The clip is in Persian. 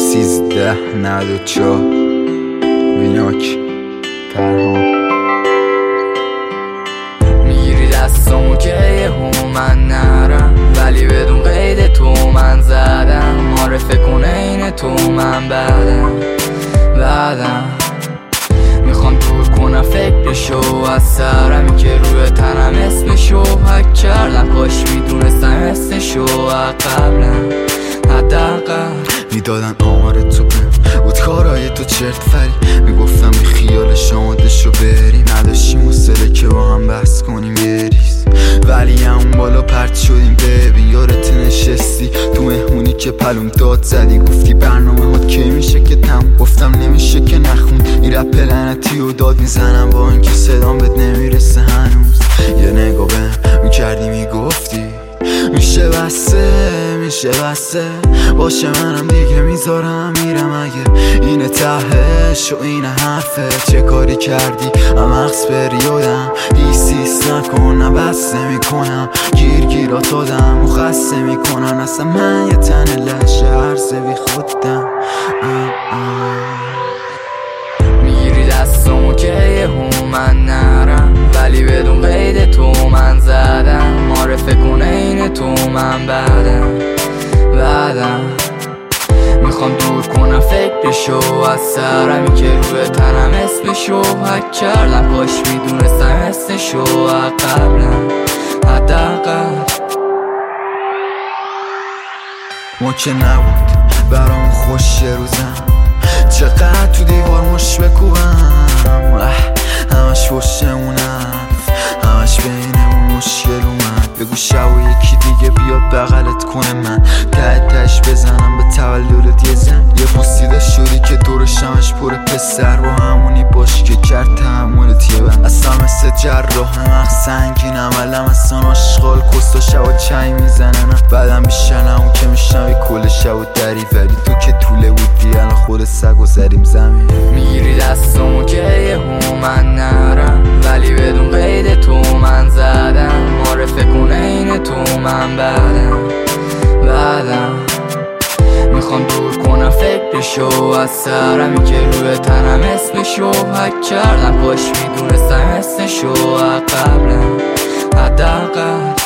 1394 ویناک تنها میگیری دستامو که یهو من نرم، ولی بدون قید تو من زدم. معرفه کنه این تو من بعدم میخوام دور کنم فکرشو از سرمی که روی تنم اسمشو حک کردم. کاش میدونستم اسمشو قبلا حداقل میدادن آمار تو بهم بود کارای تو چرت فری. میگفتم بی خیالش آمادشو بریم، نداشتیم حوصله که با هم بحث کنیم یه ریز. ولی اون بالا پرت شدیم ببین. یارت نشستی تو مهمونی که پلوم داد زدی، گفتی برنامه ها که میشه که تموم. گفتم نمیشه که نخون این رپ لعنتی و داد میزنم با اینکه صدام بهت نمیرسه هنوز. یه نگاه بهم میکردی میگفتی میشه بسته باشه، منم دیگه میذارم میرم. اگه اینه تهش و اینه حرفه، چه کاری کردی مغز پریودم. هیس نکن نه بس نمیکنم، گیرات آدم و خسته میکنن. اصلا من یه تن لشه عرضه بی خودم. میگیری دستامو که یهو من نرم، ولی بدون قید تو من زدم. معرفه کنه این تو من بعدم میخوام دور کنم فکرشو از سرمی که روی تنم اسمشو حک کردم. کاش میدونستم اسمشو قبلا حداقل. ما که نبود برام خوش روزم، چقدر تو دیوار مش بکوبم. همش پشتمونم، همش بینمون مشکل اومد. بگو شب و یکی دیگه بیاد بغلت کنه، من تهش بزنم به تولدت یه زن. یه پوستیده شدی که دورش همش پر پسر، با همونی باش که کرد تحملت یه بند. اصلا مثل جراح مغز سنگینم، علم اصلا آشغال کستا شب و چای میزنن. بعدم بیشنم اون که میشنوی کل شب و دری، ولی تو که طوله بودی الان خود سگ و زدیم زمین. میگیری دستامو که یهو من نرم، ولی بدون قید تو من زدم. معرفه کنه این تو من بعدم میخوام دور کنم فکرشو از سرمی که روی تنم اسمشو حک کردم. کاش میدونستم اسمشو قبلا حداقل.